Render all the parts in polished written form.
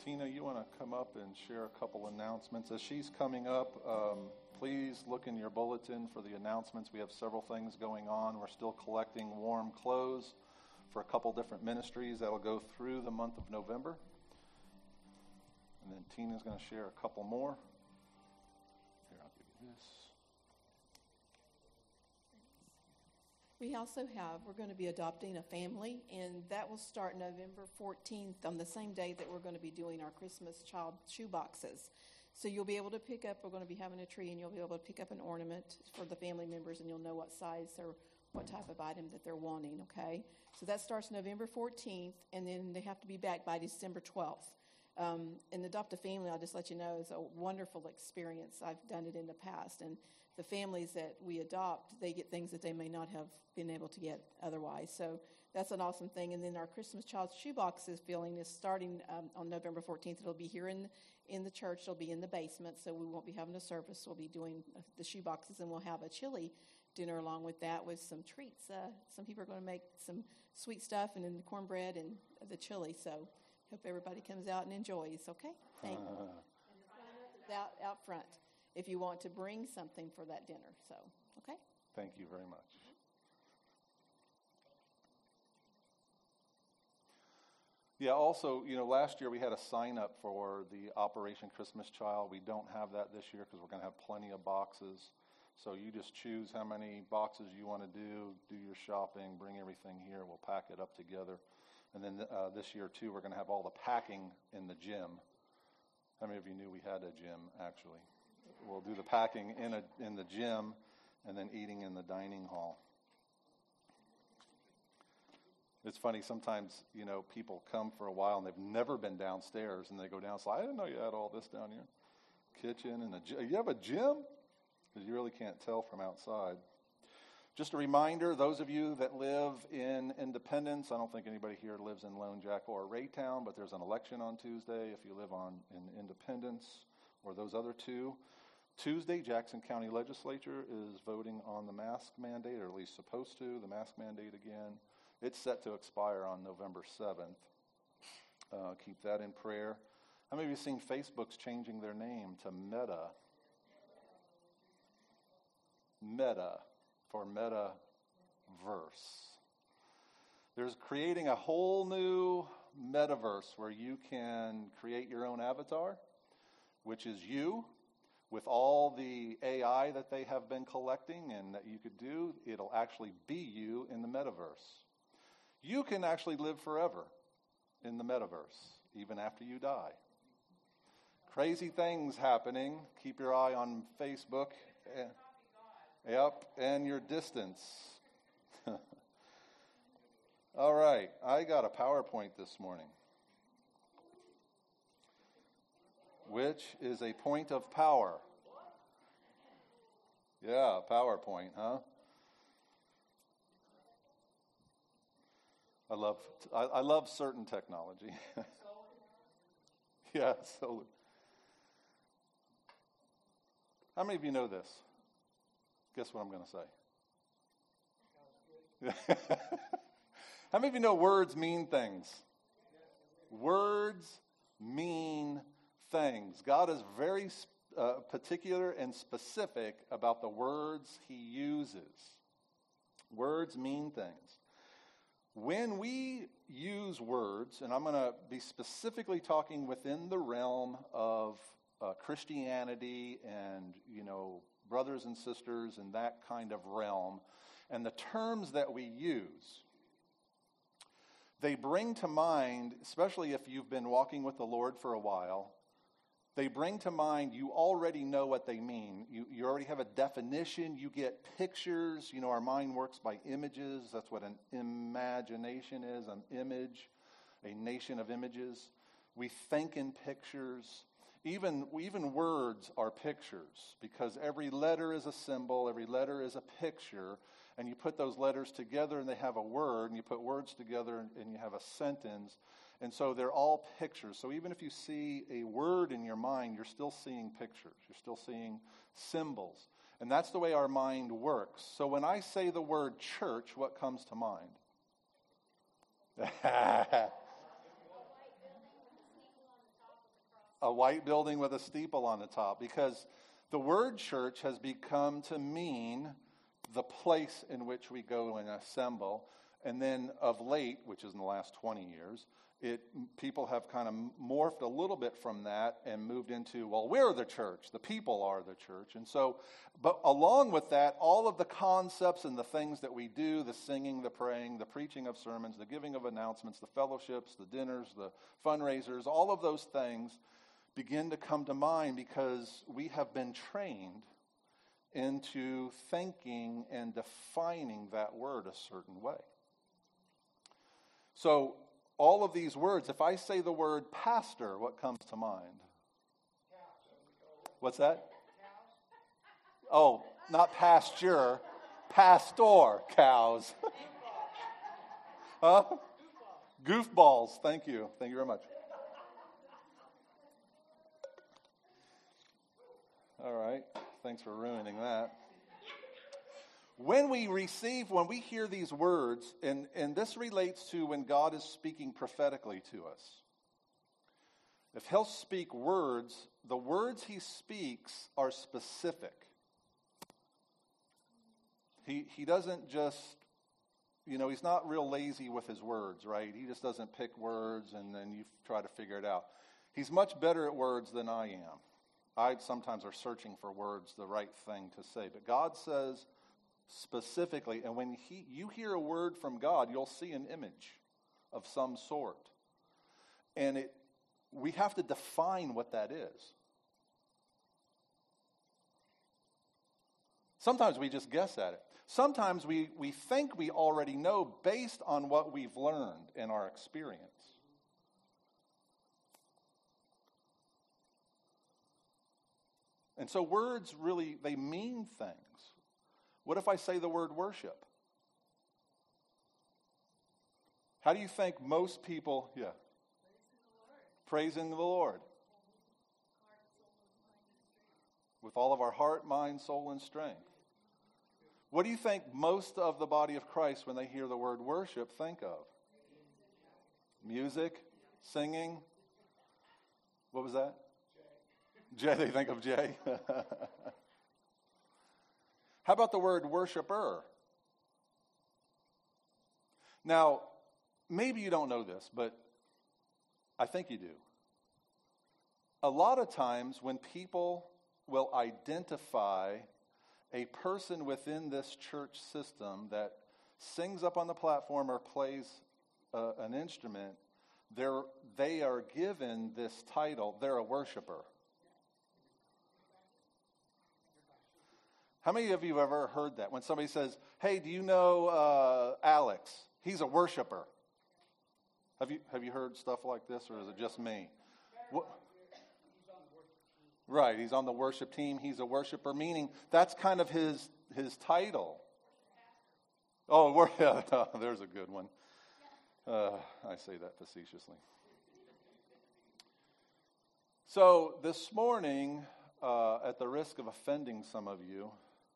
Tina, you want to come up and share a couple announcements? As she's coming up, please look in your bulletin for the announcements. We have several things going on. We're still collecting warm clothes for a couple different ministries that'll go through the month of November. And then Tina's going to share a couple more. Here, I'll give you this. We're going to be adopting a family, and that will start November 14th on the same day that we're going to be doing our Christmas child shoe boxes. So you'll be able to pick up, we're going to be having a tree, and you'll be able to pick up an ornament for the family members, and you'll know what size or what type of item that they're wanting, okay? So that starts November 14th, and then they have to be back by December 12th. And Adopt a Family, I'll just let you know, is a wonderful experience. I've done it in the past, and the families that we adopt, they get things that they may not have been able to get otherwise. So that's an awesome thing. And then our Christmas Child Shoeboxes feeling is starting on November 14th. It'll be here in the church. It'll be in the basement, so we won't be having a service. We'll be doing the shoeboxes, and we'll have a chili dinner along with that with some treats. Some people are going to make some sweet stuff and then the cornbread and the chili. So hope everybody comes out and enjoys, okay? Thank you. And the sign up is out front if you want to bring something for that dinner. So, okay? Thank you very much. Yeah, also, last year we had a sign up for the Operation Christmas Child. We don't have that this year because we're going to have plenty of boxes. So you just choose how many boxes you want to do your shopping, bring everything here. We'll pack it up together. And then this year, too, we're going to have all the packing in the gym. How many of you knew we had a gym, actually? We'll do the packing in the gym and then eating in the dining hall. It's funny, sometimes, people come for a while and they've never been downstairs and they go down. So I didn't know you had all this down here. Kitchen and a gym. You have a gym? Because you really can't tell from outside. Just a reminder, those of you that live in Independence, I don't think anybody here lives in Lone Jack or Raytown, but there's an election on Tuesday if you live in Independence or those other two. Tuesday, Jackson County Legislature is voting on the mask mandate, or at least supposed to, the mask mandate again. It's set to expire on November 7th. Keep that in prayer. How many of you have seen Facebook's changing their name to Meta? Meta, for Metaverse. There's creating a whole new metaverse where you can create your own avatar, which is you, with all the AI that they have been collecting and that you could do. It'll actually be you in the metaverse. You can actually live forever in the metaverse, even after you die. Crazy things happening. Keep your eye on Facebook. Yep, and your distance. All right, I got a PowerPoint this morning, which is a point of power. Yeah, PowerPoint, huh? I love certain technology. Yeah, solar. How many of you know this? Guess what I'm going to say? How many of you know words mean things? Words mean things. God is very particular and specific about the words he uses. Words mean things. When we use words, and I'm going to be specifically talking within the realm of Christianity and, brothers and sisters in that kind of realm, and the terms that we use, they bring to mind, especially if you've been walking with the Lord for a while, they bring to mind, you already know what they mean. You already have a definition. You get pictures. Our mind works by images. That's what an imagination is, an image, a nation of images. We think in pictures. Even words are pictures, because every letter is a symbol, every letter is a picture, and you put those letters together and they have a word, and you put words together and you have a sentence, and so they're all pictures. So even if you see a word in your mind, you're still seeing pictures, you're still seeing symbols, and that's the way our mind works. So when I say the word church, what comes to mind? a white building with a steeple on the top, because the word church has become to mean the place in which we go and assemble. And then of late, which is in the last 20 years, people have kind of morphed a little bit from that and moved into, well, we're the church, the people are the church. And so, but along with that, all of the concepts and the things that we do, the singing, the praying, the preaching of sermons, the giving of announcements, the fellowships, the dinners, the fundraisers, all of those things begin to come to mind because we have been trained into thinking and defining that word a certain way. So, all of these words, if I say the word pastor, what comes to mind? What's that? Oh, not pasture, pastor, cows. Huh? Goofballs. Thank you. Thank you very much. All right. Thanks for ruining that. When we hear these words, and this relates to when God is speaking prophetically to us. If he'll speak words, the words he speaks are specific. He doesn't just, he's not real lazy with his words, right? He just doesn't pick words and then you try to figure it out. He's much better at words than I am. I sometimes are searching for words, the right thing to say. But God says specifically, and when you hear a word from God, you'll see an image of some sort. And we have to define what that is. Sometimes we just guess at it. Sometimes we think we already know based on what we've learned in our experience. And so words really, they mean things. What if I say the word worship? How do you think most people, praising the Lord. With all of our heart, mind, soul, and strength. What do you think most of the body of Christ, when they hear the word worship, think of? Music, singing. What was that? Jay, they think of Jay. How about the word worshiper? Now, maybe you don't know this, but I think you do. A lot of times when people will identify a person within this church system that sings up on the platform or plays an instrument, they are given this title, they're a worshiper. How many of you have ever heard that? When somebody says, hey, do you know Alex? He's a worshiper. Have you heard stuff like this, or is it just me? Right, he's on the worship team. He's a worshiper, meaning that's kind of his title. Oh, there's a good one. I say that facetiously. So this morning, at the risk of offending some of you,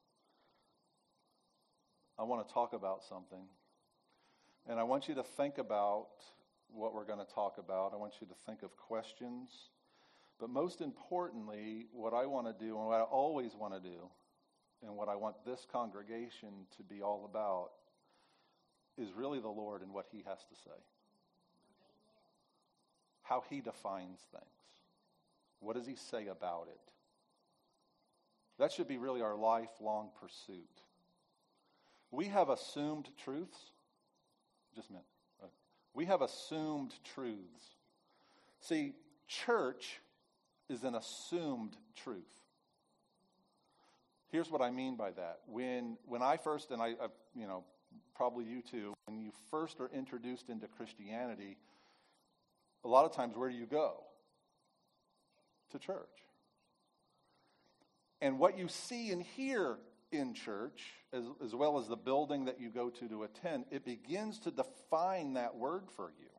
I want to talk about something. And I want you to think about what we're going to talk about. I want you to think of questions. But most importantly, what I want to do, and what I always want to do, and what I want this congregation to be all about, is really the Lord and what he has to say. How he defines things. What does he say about it? That should be really our lifelong pursuit. We have assumed truths. Just a minute. We have assumed truths. See, church is an assumed truth. Here's what I mean by that. When I first, and I probably you too, when you first are introduced into Christianity, a lot of times where do you go? To church. And what you see and hear in church, as well as the building that you go to attend, it begins to define that word for you.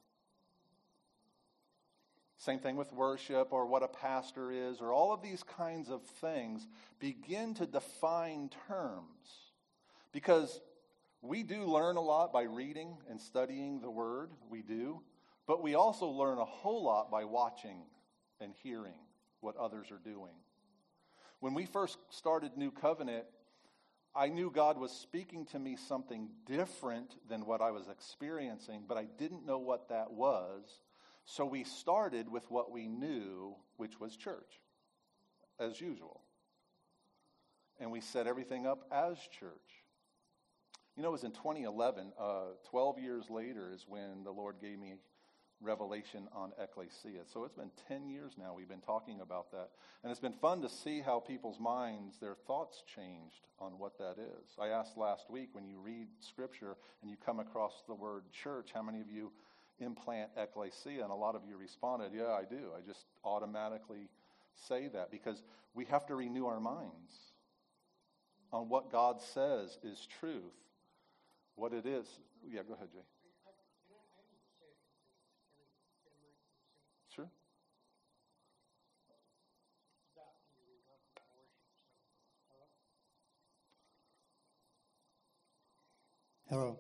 Same thing with worship or what a pastor is, or all of these kinds of things begin to define terms. Because we do learn a lot by reading and studying the word, we do, but we also learn a whole lot by watching and hearing what others are doing. When we first started New Covenant, I knew God was speaking to me something different than what I was experiencing, but I didn't know what that was. So we started with what we knew, which was church, as usual. And we set everything up as church. You know, it was in 2011, 12 years later is when the Lord gave me revelation on ecclesia. So it's been 10 years now we've been talking about that. And it's been fun to see how people's minds, their thoughts changed on what that is. I asked last week, when you read scripture and you come across the word church, how many of you implant ecclesia? And a lot of you responded, yeah, I do. I just automatically say that because we have to renew our minds on what God says is truth, what it is. Yeah, go ahead, Jay. Sure. Hello.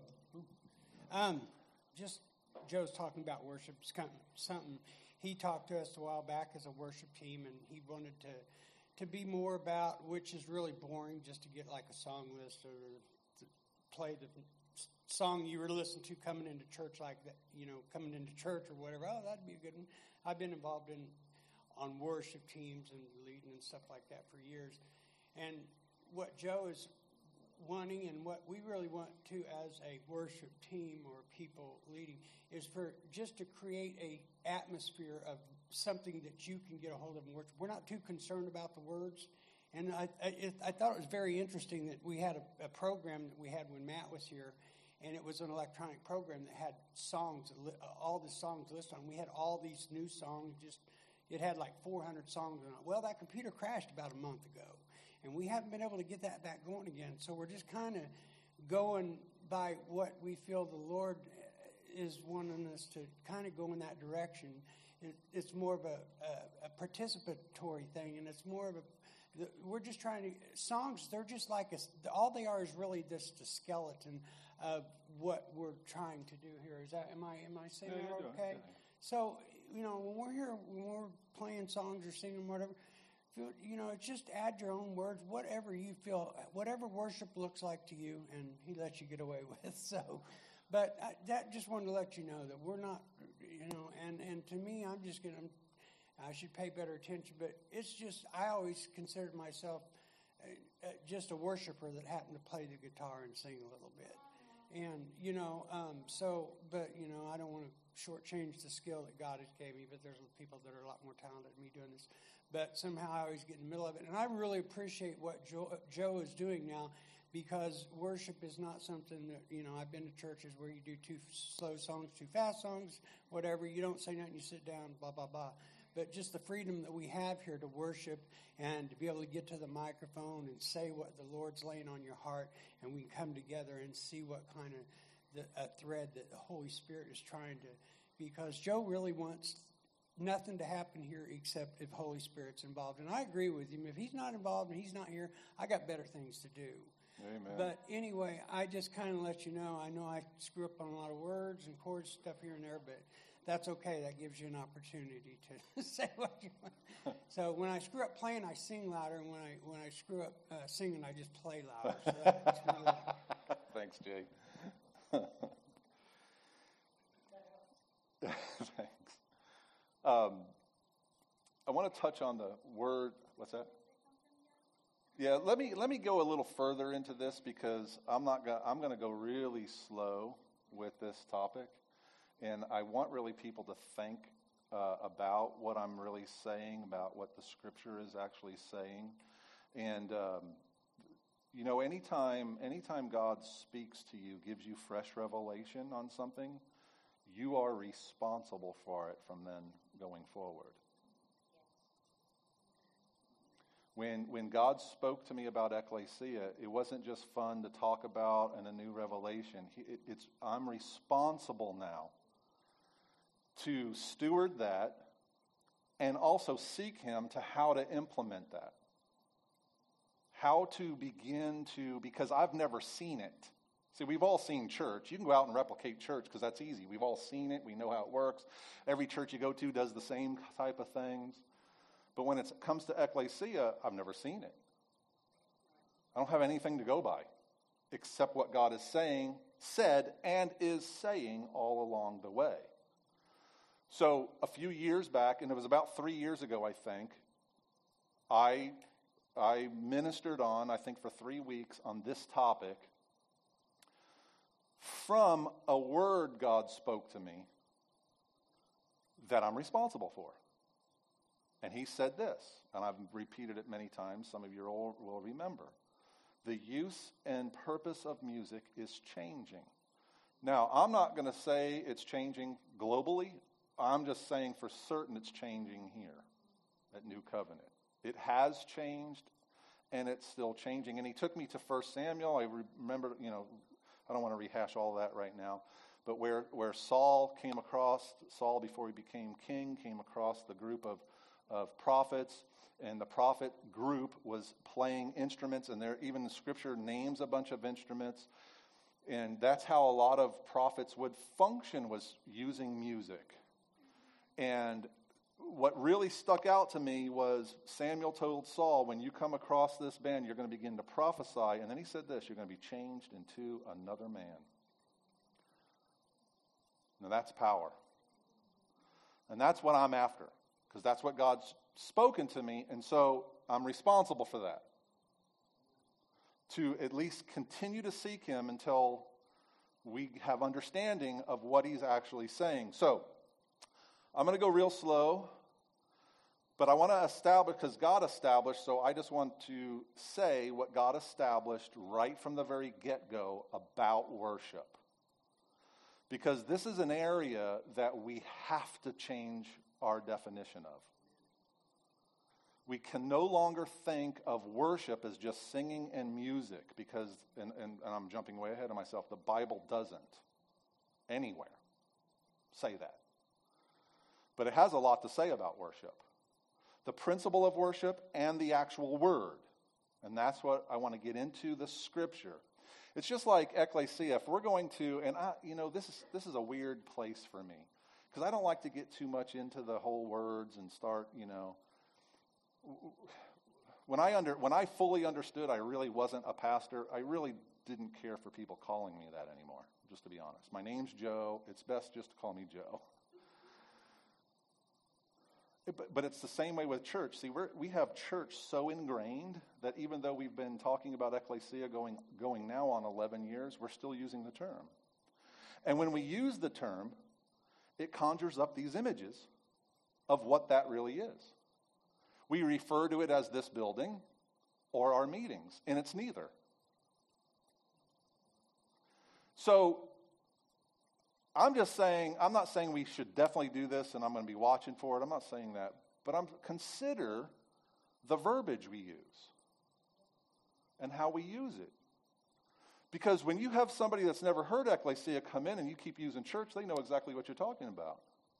Just Joe's talking about worship. It's kind of something he talked to us a while back as a worship team, and he wanted to be more about, which is really boring, just to get like a song list or to play the song you were listening to coming into church, like that, coming into church or whatever. Oh, that'd be a good one. I've been involved on worship teams and leading and stuff like that for years. And what Joe is wanting and what we really want to as a worship team or people leading is for just to create a atmosphere of something that you can get a hold of in worship. We're not too concerned about the words. And I thought it was very interesting that we had a program that we had when Matt was here, and it was an electronic program that had songs, all the songs listed on. We had all these new songs. It had like 400 songs on it. Well, that computer crashed about a month ago, and we haven't been able to get that back going again. So we're just kind of going by what we feel the Lord is wanting us to kind of go in that direction. It's more of a participatory thing, and it's more of we're just trying to, songs, they're just like all they are is really just a skeleton of what we're trying to do here. Am I saying that okay? Yeah. So, when we're here, when we're playing songs or singing whatever, just add your own words, whatever you feel, whatever worship looks like to you, and he lets you get away with. So, but that just wanted to let you know that we're not, and to me, I should pay better attention, but it's just, I always considered myself just a worshiper that happened to play the guitar and sing a little bit. And, I don't want to shortchange the skill that God has gave me, but there's people that are a lot more talented than me doing this. But somehow I always get in the middle of it. And I really appreciate what Joe is doing now, because worship is not something that, I've been to churches where you do too slow songs, too fast songs, whatever. You don't say nothing, you sit down, blah, blah, blah. But just the freedom that we have here to worship and to be able to get to the microphone and say what the Lord's laying on your heart, and we come together and see what kind of a thread that the Holy Spirit is trying to, because Joe really wants nothing to happen here except if Holy Spirit's involved. And I agree with him. If he's not involved and he's not here, I got better things to do. Amen. But anyway, I just kind of let you know. I know I screw up on a lot of words and chords, stuff here and there, but that's okay. That gives you an opportunity to say what you want. So when I screw up playing, I sing louder, and when I screw up singing, I just play louder. So that's really... Thanks, Jay. Thanks. I want to touch on the word. What's that? Yeah, let me go a little further into this, because I'm going to go really slow with this topic. And I want really people to think about what I'm really saying, about what the Scripture is actually saying. And, anytime God speaks to you, gives you fresh revelation on something, you are responsible for it from then going forward. When God spoke to me about ecclesia, it wasn't just fun to talk about and a new revelation. I'm responsible now to steward that and also seek him to how to implement that. How to begin to, because I've never seen it. See, we've all seen church. You can go out and replicate church because that's easy. We've all seen it. We know how it works. Every church you go to does the same type of things. But when it comes to ecclesia, I've never seen it. I don't have anything to go by except what God is saying, said, and is saying all along the way. So a few years back, and it was about 3 years ago, I think, I ministered on, I think for 3 weeks, on this topic from a word God spoke to me that I'm responsible for. And he said this, and I've repeated it many times, some of you will remember. The use and purpose of music is changing. Now, I'm not going to say it's changing globally. I'm just saying for certain it's changing here at New Covenant. It has changed, and it's still changing. And he took me to 1 Samuel. I remember, I don't want to rehash all that right now, but where Saul before he became king, came across the group of prophets, and the prophet group was playing instruments, and there even the scripture names a bunch of instruments, and that's how a lot of prophets would function, was using music. And what really stuck out to me was Samuel told Saul, when you come across this band, you're going to begin to prophesy, and then he said this, you're going to be changed into another man. Now that's power. And that's what I'm after, because that's what God's spoken to me, and so I'm responsible for that. To at least continue to seek him until we have understanding of what he's actually saying. So, I'm going to go real slow, but I want to establish, because God established, so I just want to say what God established right from the very get-go about worship. Because this is an area that we have to change our definition of. We can no longer think of worship as just singing and music, because, and I'm jumping way ahead of myself, the Bible doesn't anywhere say that. But it has a lot to say about worship. The principle of worship and the actual word. And that's what I want to get into, the scripture. It's just like ecclesia. If we're going to, and this is a weird place for me, because I don't like to get too much into the whole words and start, When I fully understood I really wasn't a pastor, I really didn't care for people calling me that anymore, just to be honest. My name's Joe. It's best just to call me Joe. But it's the same way with church. See, we have church so ingrained that even though we've been talking about ecclesia going now on 11 years, we're still using the term. And when we use the term, it conjures up these images of what that really is. We refer to it as this building or our meetings, and it's neither. So I'm not saying we should definitely do this and I'm going to be watching for it. I'm not saying that. But consider the verbiage we use and how we use it. Because when you have somebody that's never heard ecclesia come in and you keep using church, they know exactly what you're talking about.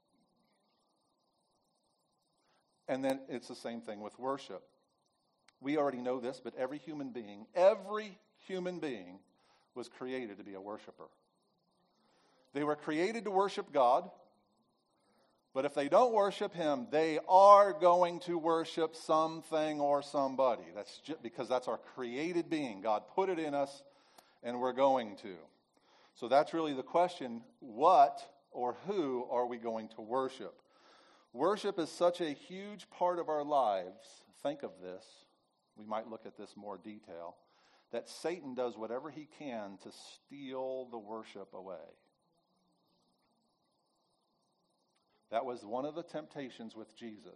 And then it's the same thing with worship. We already know this, but every human being was created to be a worshiper. They were created to worship God, but if they don't worship him, they are going to worship something or somebody. That's just because that's our created being. God put it in us, and we're going to. So that's really the question, what or who are we going to worship? Worship is such a huge part of our lives. Think of this. We might look at this more detail. That Satan does whatever he can to steal the worship away. That was one of the temptations with Jesus.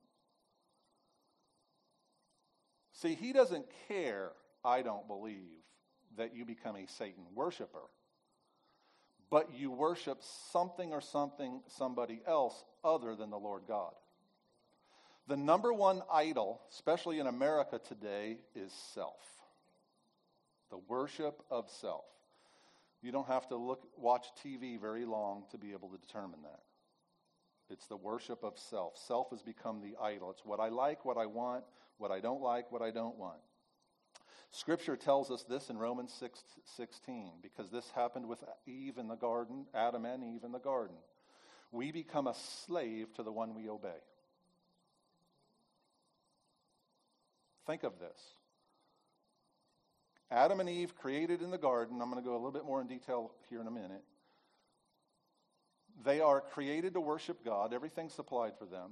See, he doesn't care, I don't believe, that you become a Satan worshiper. But you worship something or somebody else other than the Lord God. The number one idol, especially in America today, is self. The worship of self. You don't have to watch TV very long to be able to determine that. It's the worship of self. Self has become the idol. It's what I like, what I want, what I don't like, what I don't want. Scripture tells us this in Romans 6:16, because this happened with Eve in the garden, Adam and Eve in the garden. We become a slave to the one we obey. Think of this. Adam and Eve created in the garden. I'm going to go a little bit more in detail here in a minute. They are created to worship God. Everything's supplied for them.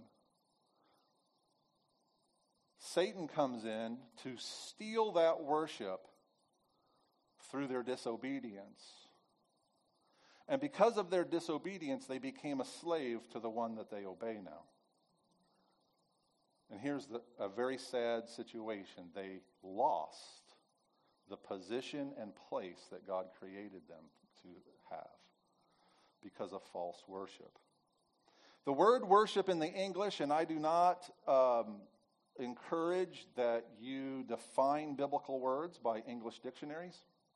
Satan comes in to steal that worship through their disobedience. And because of their disobedience, they became a slave to the one that they obey now. And here's a very sad situation. They lost the position and place that God created them to have because of false worship. The word worship in the English, and I do not encourage that you define biblical words by English dictionaries.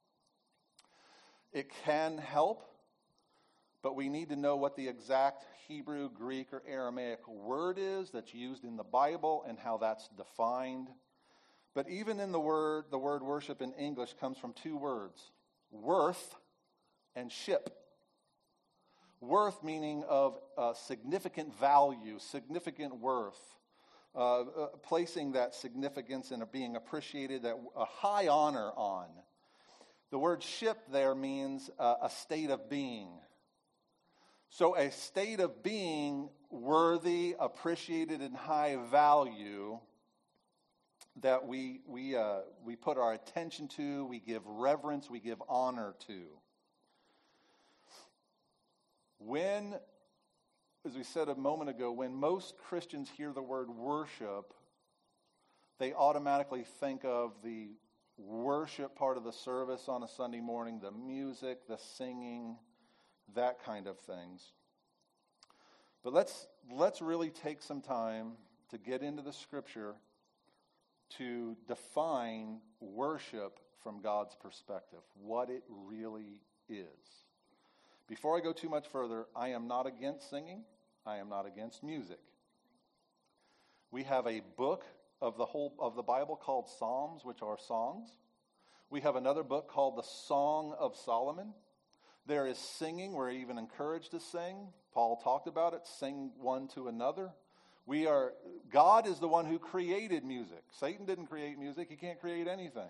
It can help, but we need to know what the exact Hebrew, Greek, or Aramaic word is that's used in the Bible and how that's defined. But even in the word worship in English comes from two words, worth and ship. Worth meaning of significant value, significant worth, placing that significance and being appreciated, that a high honor on. The word ship there means a state of being. So a state of being worthy, appreciated, and high value that we put our attention to, we give reverence, we give honor to. When, as we said a moment ago, when most Christians hear the word worship, they automatically think of the worship part of the service on a Sunday morning, the music, the singing, that kind of things. But let's really take some time to get into the Scripture to define worship from God's perspective, what it really is. Before I go too much further, I am not against singing. I am not against music. We have a book of the Bible called Psalms, which are songs. We have another book called the Song of Solomon. There is singing. We're even encouraged to sing. Paul talked about it, sing one to another. God is the one who created music. Satan didn't create music. He can't create anything.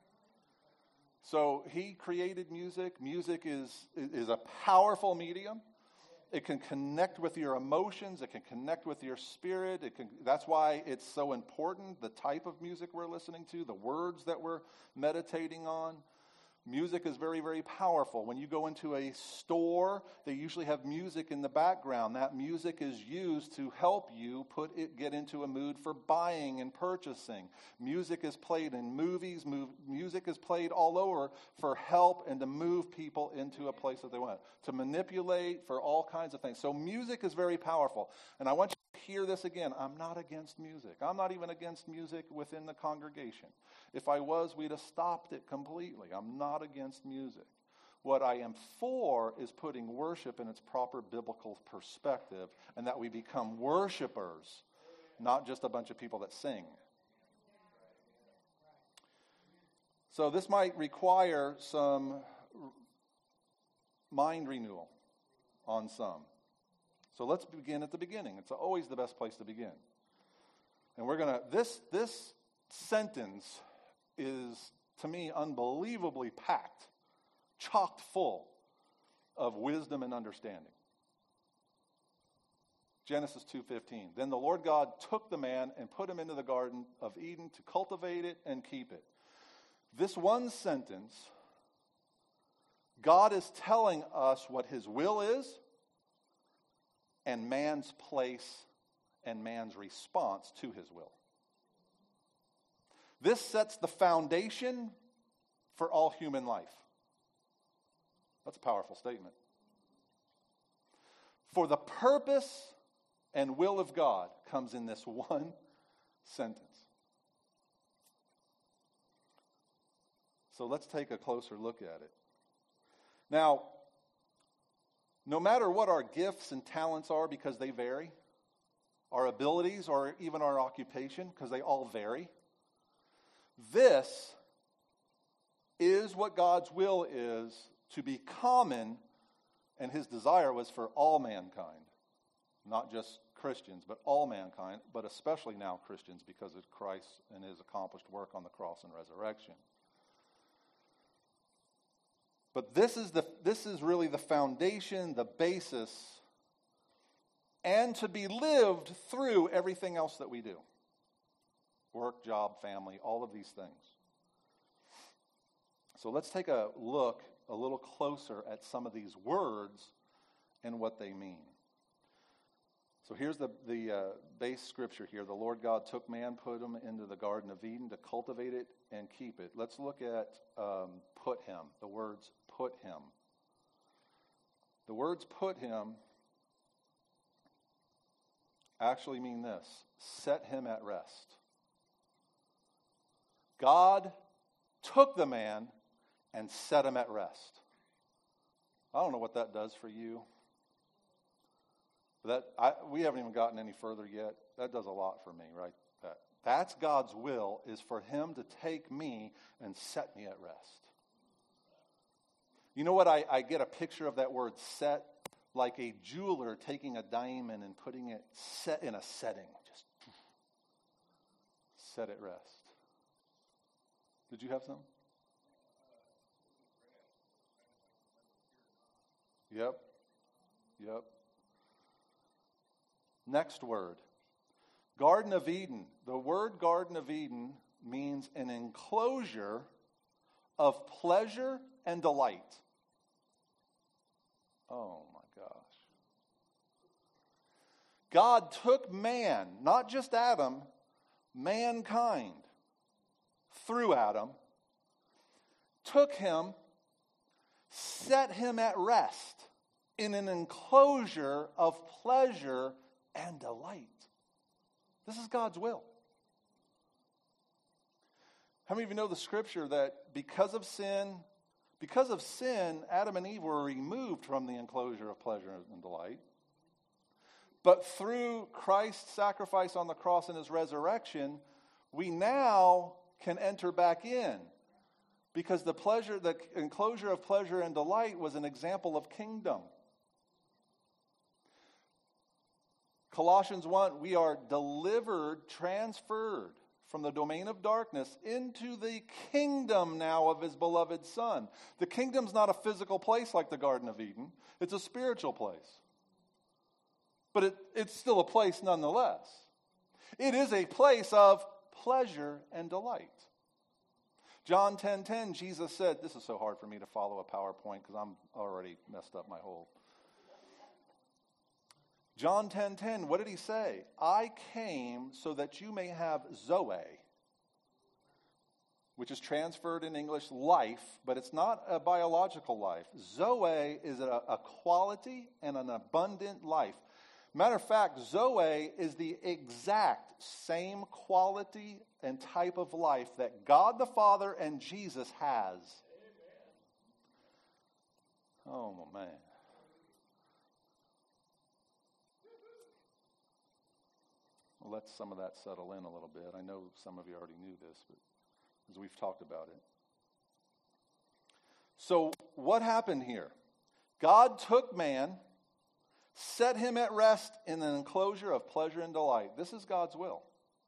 So he created music. Music is a powerful medium. It can connect with your emotions. It can connect with your spirit. That's why it's so important, the type of music we're listening to, the words that we're meditating on. Music is very, very powerful. When you go into a store, they usually have music in the background. That music is used to help you get into a mood for buying and purchasing. Music is played in movies. Music is played all over for help and to move people into a place that they want, to manipulate, for all kinds of things. So music is very powerful. And I want you to hear this again. I'm not against music. I'm not even against music within the congregation. If I was, we'd have stopped it completely. I'm not against music. What I am for is putting worship in its proper biblical perspective, and that we become worshipers, not just a bunch of people that sing. So this might require some mind renewal on some. So let's begin at the beginning. It's always the best place to begin. And we're going to, this sentence is, to me, unbelievably packed, chocked full of wisdom and understanding. Genesis 2:15. Then the Lord God took the man and put him into the Garden of Eden to cultivate it and keep it. This one sentence, God is telling us what his will is and man's place and man's response to his will. This sets the foundation for all human life. That's a powerful statement. For the purpose and will of God comes in this one sentence. So let's take a closer look at it. Now, no matter what our gifts and talents are, because they vary, our abilities or even our occupation, because they all vary, this is what God's will is, to be common, and his desire was for all mankind not just Christians, but all mankind, but especially now Christians because of Christ and his accomplished work on the cross and resurrection. But this is really the foundation, the basis, and to be lived through everything else that we do. Work, job, family, all of these things. So let's take a look a little closer at some of these words and what they mean. So here's the base scripture here. The Lord God took man, put him into the Garden of Eden to cultivate it and keep it. Let's look at put him, the words put him. The words put him actually mean this: set him at rest. God took the man and set him at rest. I don't know what that does for you. We haven't even gotten any further yet. That does a lot for me, right? That's God's will, is for him to take me and set me at rest. You know what? I get a picture of that word set, like a jeweler taking a diamond and putting it set in a setting. Just set at rest. Did you have some? Yep. Next word. Garden of Eden. The word Garden of Eden means an enclosure of pleasure and delight. Oh my gosh. God took man, not just Adam, mankind, through Adam, took him, set him at rest in an enclosure of pleasure and delight. This is God's will. How many of you know the scripture that because of sin, Adam and Eve were removed from the enclosure of pleasure and delight. But through Christ's sacrifice on the cross and his resurrection, we now can enter back in. Because the enclosure of pleasure and delight was an example of kingdom. Colossians 1, we are delivered, transferred from the domain of darkness into the kingdom now of his beloved Son. The kingdom's not a physical place like the Garden of Eden. It's a spiritual place. But it's still a place nonetheless. It is a place of pleasure and delight. John 10:10, Jesus said, this is so hard for me to follow a PowerPoint because I'm already messed up my whole. John 10:10, what did he say? I came so that you may have Zoe, which is transferred in English life, but it's not a biological life. Zoe is a quality and an abundant life. Matter of fact, Zoe is the exact same quality and type of life that God the Father and Jesus has. Oh, man. Well, let some of that settle in a little bit. I know some of you already knew this, but as we've talked about it. So what happened here? God took man, set him at rest in an enclosure of pleasure and delight. This is God's will.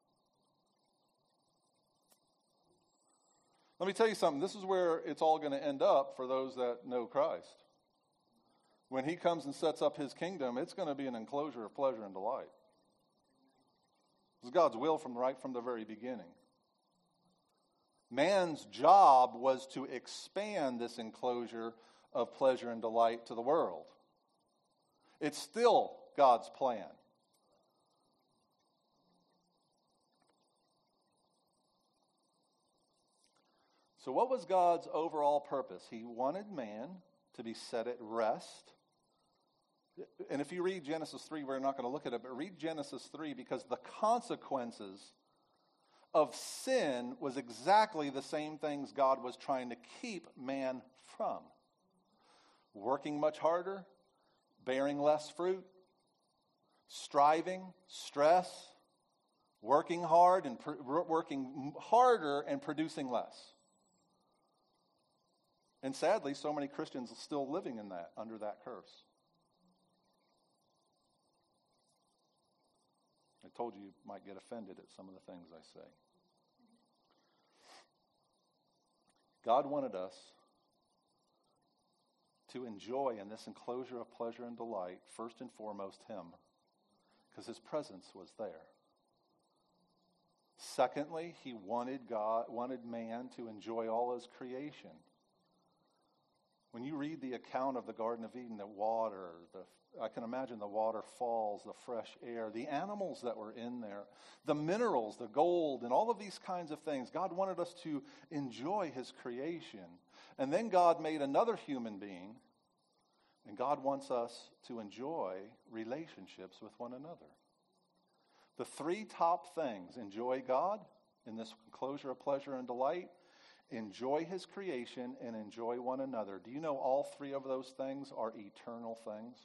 Let me tell you something. This is where it's all going to end up for those that know Christ. When he comes and sets up his kingdom, it's going to be an enclosure of pleasure and delight. This is God's will right from the very beginning. Man's job was to expand this enclosure of pleasure and delight to the world. It's still God's plan. So what was God's overall purpose? He wanted man to be set at rest. And if you read Genesis 3, we're not going to look at it, but read Genesis 3 because the consequences of sin was exactly the same things God was trying to keep man from. Working much harder, bearing less fruit, striving, stress, working hard and working harder and producing less. And sadly, so many Christians are still living in that, under that curse. told you might get offended at some of the things I say. God wanted us to enjoy in this enclosure of pleasure and delight, first and foremost, Him, because His presence was there. Secondly, He wanted man to enjoy all His creation. When you read the account of the Garden of Eden, I can imagine the waterfalls, the fresh air, the animals that were in there, the minerals, the gold, and all of these kinds of things. God wanted us to enjoy His creation. And then God made another human being, and God wants us to enjoy relationships with one another. The three top things: enjoy God in this enclosure of pleasure and delight, enjoy His creation, and enjoy one another. Do you know all three of those things are eternal things?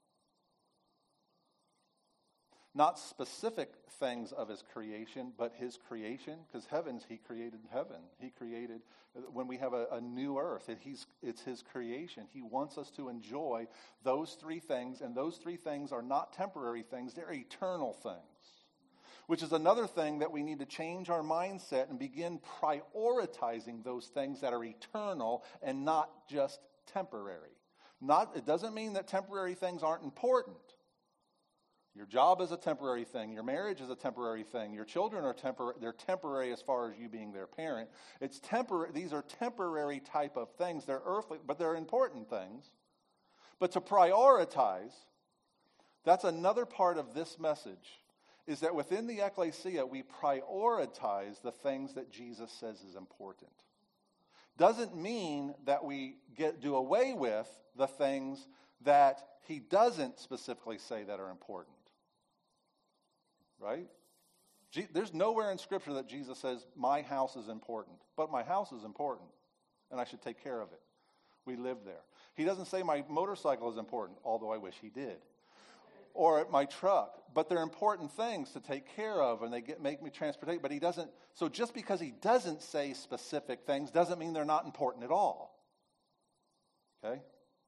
Not specific things of His creation, but His creation. Because He created heaven. He created, when we have a new earth, it's His creation. He wants us to enjoy those three things, and those three things are not temporary things, they're eternal things. Which is another thing that we need to change our mindset and begin prioritizing those things that are eternal and not just temporary. It doesn't mean that temporary things aren't important. Your job is a temporary thing. Your marriage is a temporary thing. Your children are temporary. They're temporary as far as you being their parent. It's temporary. These are temporary type of things. They're earthly, but they're important things. But to prioritize, that's another part of this message, is that within the ecclesia, we prioritize the things that Jesus says is important. Doesn't mean that we do away with the things that He doesn't specifically say that are important. Right? There's nowhere in Scripture that Jesus says, my house is important. But my house is important, and I should take care of it. We live there. He doesn't say my motorcycle is important, although I wish He did. Or my truck. But they're important things to take care of, and they make me transportate. But He doesn't. So just because He doesn't say specific things doesn't mean they're not important at all. Okay?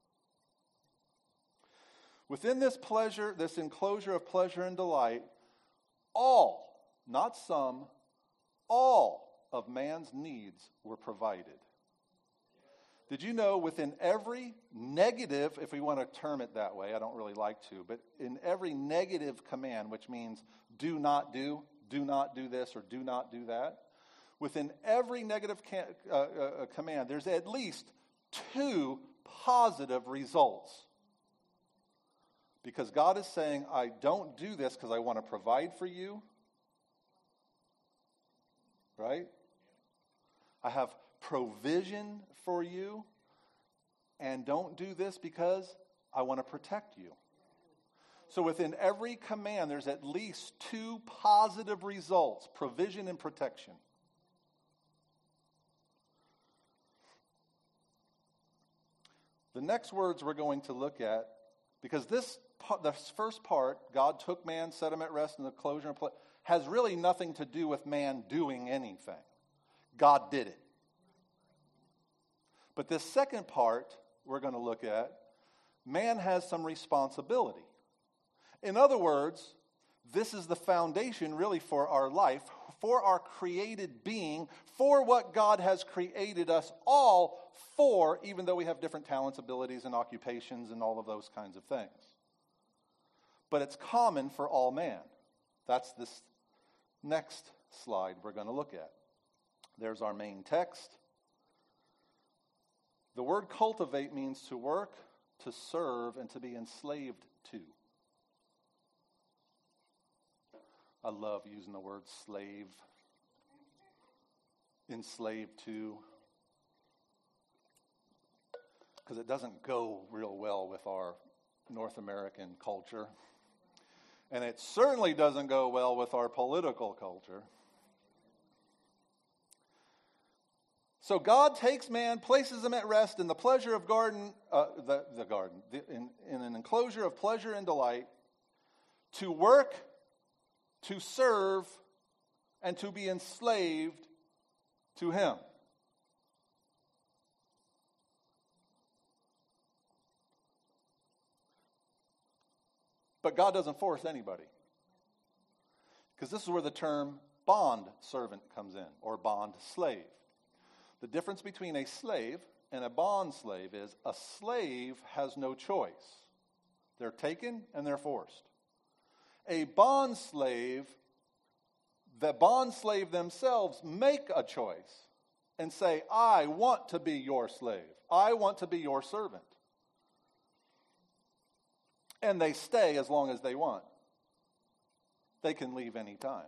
Within this enclosure of pleasure and delight, all, not some, all of man's needs were provided. Did you know within every negative, if we want to term it that way, I don't really like to, but in every negative command, which means do not do this, or do not do that, within every negative command, there's at least two positive results. Because God is saying, I don't do this because I want to provide for you. Right? I have provision for you. And don't do this because I want to protect you. So within every command, there's at least two positive results: provision and protection. The next words we're going to look at, because this first part, God took man, set him at rest in the enclosure, has really nothing to do with man doing anything. God did it. But this second part we're going to look at, man has some responsibility. In other words, this is the foundation really for our life, for our created being, for what God has created us all for, even though we have different talents, abilities, and occupations and all of those kinds of things. But it's common for all man. That's this next slide we're going to look at. There's our main text. The word cultivate means to work, to serve, and to be enslaved to. I love using the word slave. Enslaved to. Because it doesn't go real well with our North American culture. And it certainly doesn't go well with our political culture. So God takes man, places him at rest in the pleasure of in an enclosure of pleasure and delight, to work, to serve, and to be enslaved to Him. But God doesn't force anybody. Because this is where the term bond servant comes in, or bond slave. The difference between a slave and a bond slave is a slave has no choice. They're taken and they're forced. A bond slave, the bond slave themselves make a choice and say, I want to be your slave. I want to be your servant. And they stay as long as they want. They can leave any time.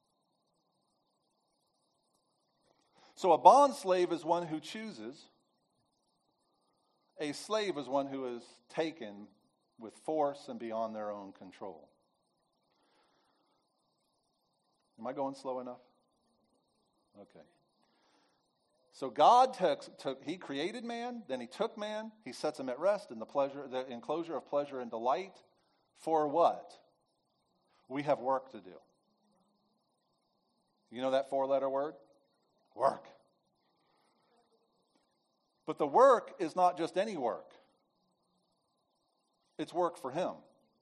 So a bond slave is one who chooses. A slave is one who is taken with force and beyond their own control. Am I going slow enough? Okay. So God he created man, then he took man, he sets him at rest in the enclosure of pleasure and delight. For what? We have work to do. You know that 4-letter word? Work. But the work is not just any work. It's work for him.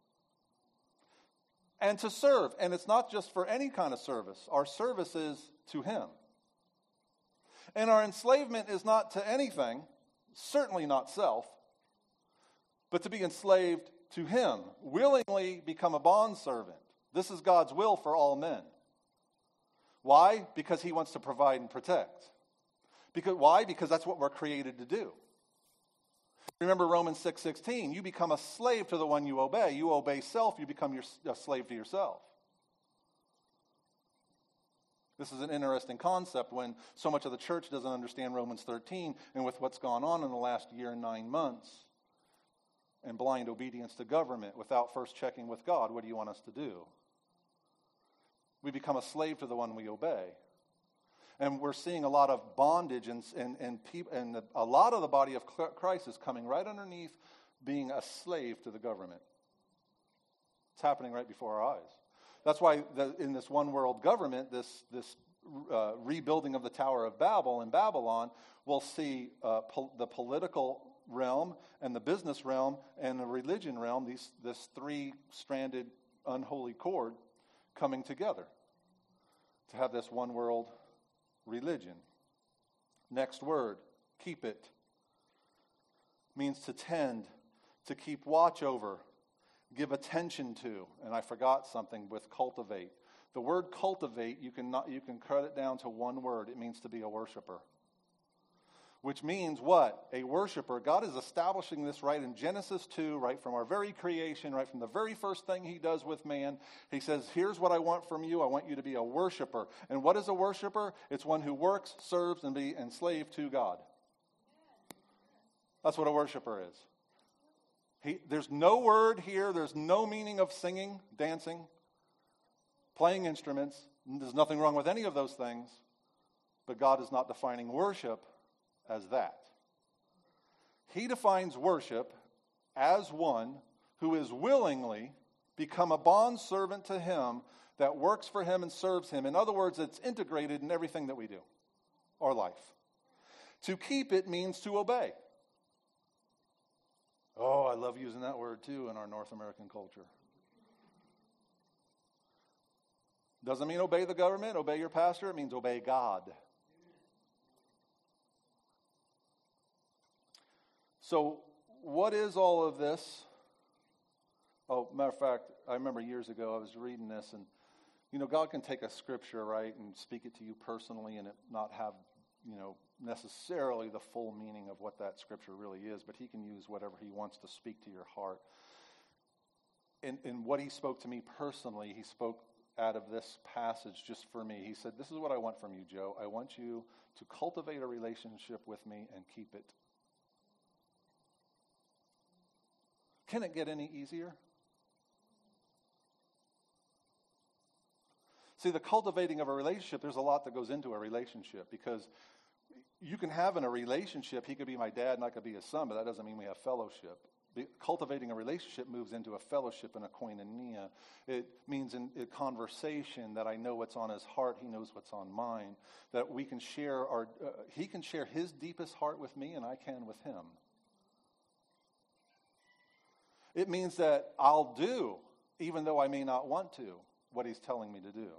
And to serve. And it's not just for any kind of service. Our service is to him. And our enslavement is not to anything, certainly not self, but to be enslaved to him. Willingly become a bondservant. This is God's will for all men. Why? Because he wants to provide and protect. Why? Because that's what we're created to do. Remember Romans 6:16, you become a slave to the one you obey. You obey self, you become a slave to yourself. This is an interesting concept when so much of the church doesn't understand Romans 13, and with what's gone on in the last year and 9 months, and blind obedience to government without first checking with God, what do you want us to do? We become a slave to the one we obey. And we're seeing a lot of bondage, and a lot of the body of Christ is coming right underneath being a slave to the government. It's happening right before our eyes. That's why in this one world government, this rebuilding of the Tower of Babel in Babylon, we'll see the political realm and the business realm and the religion realm, this 3-stranded unholy cord coming together to have this one world religion. Next word, keep it, means to tend, to keep watch over, give attention to. And I forgot something with cultivate. The word cultivate, you can cut it down to one word. It means to be a worshiper. Which means what? A worshiper. God is establishing this right in Genesis 2, right from our very creation, right from the very first thing he does with man. He says, here's what I want from you. I want you to be a worshiper. And what is a worshiper? It's one who works, serves, and be enslaved to God. That's what a worshiper is. There's no word here. There's no meaning of singing, dancing, playing instruments. There's nothing wrong with any of those things. But God is not defining worship as that. He defines worship as one who is willingly become a bondservant to him that works for him and serves him. In other words, it's integrated in everything that we do, our life. To keep it means to obey. Oh, I love using that word too in our North American culture. Doesn't mean obey the government, obey your pastor. It means obey God. So, what is all of this? Oh, matter of fact, I remember years ago I was reading this, and God can take a scripture, right, and speak it to you personally, and it not have, necessarily the full meaning of what that scripture really is, but he can use whatever he wants to speak to your heart. And what he spoke to me personally, he spoke out of this passage just for me. He said, this is what I want from you, Joe. I want you to cultivate a relationship with me and keep it. Can it get any easier? See, the cultivating of a relationship, there's a lot that goes into a relationship, because you can have in a relationship, he could be my dad and I could be his son, but that doesn't mean we have fellowship. Cultivating a relationship moves into a fellowship and a koinonia. It means in a conversation that I know what's on his heart, he knows what's on mine, that we can share he can share his deepest heart with me and I can with him. It means that I'll do, even though I may not want to. what he's telling me to do.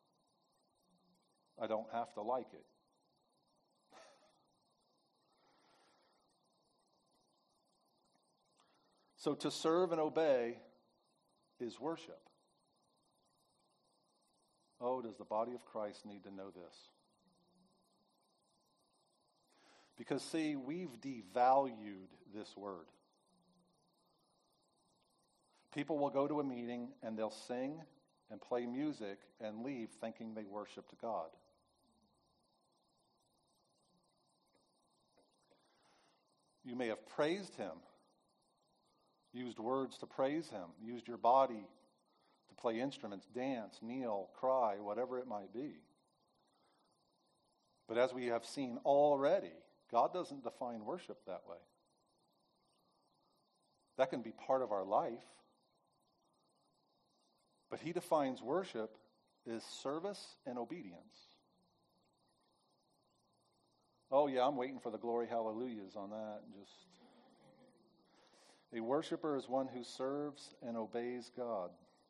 I don't have to like it. So to serve and obey is worship. Oh, does the body of Christ need to know this? Because, see, we've devalued this word. People will go to a meeting and they'll sing and play music and leave thinking they worshiped God. You may have praised him, used words to praise him, used your body to play instruments, dance, kneel, cry, whatever it might be. But as we have seen already, God doesn't define worship that way. That can be part of our life. But he defines worship as service and obedience. Oh yeah, I'm waiting for the glory hallelujahs on that. A worshiper is one who serves and obeys God.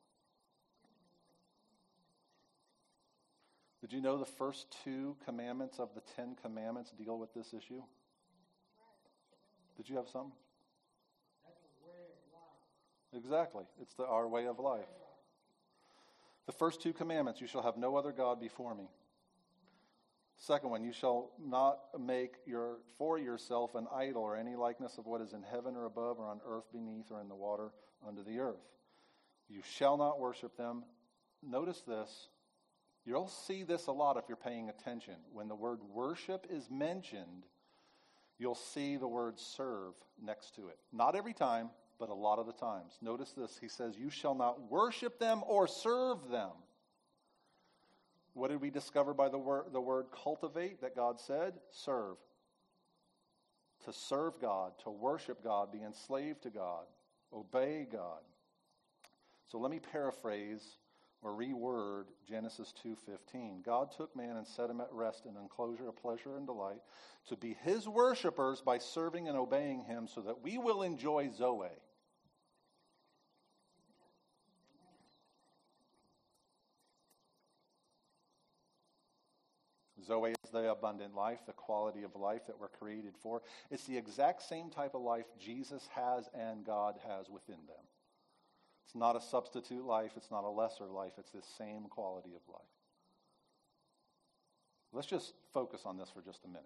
Did you know the first 2 commandments of the 10 commandments deal with this issue? Did you have something? That's a way of life. Exactly. It's our way of life. The first 2 commandments, you shall have no other God before me. Second one, you shall not make for yourself an idol or any likeness of what is in heaven or above or on earth beneath or in the water under the earth. You shall not worship them. Notice this. You'll see this a lot if you're paying attention. When the word worship is mentioned, you'll see the word serve next to it. Not every time, but a lot of the times. Notice this. He says, you shall not worship them or serve them. What did we discover by the word cultivate that God said? Serve. To serve God, to worship God, be enslaved to God, obey God. So let me paraphrase or reword Genesis 2:15. God took man and set him at rest in an enclosure of pleasure and delight to be his worshipers by serving and obeying him so that we will enjoy Zoe. Zoe is the abundant life, the quality of life that we're created for. It's the exact same type of life Jesus has and God has within them. It's not a substitute life. It's not a lesser life. It's the same quality of life. Let's just focus on this for just a minute.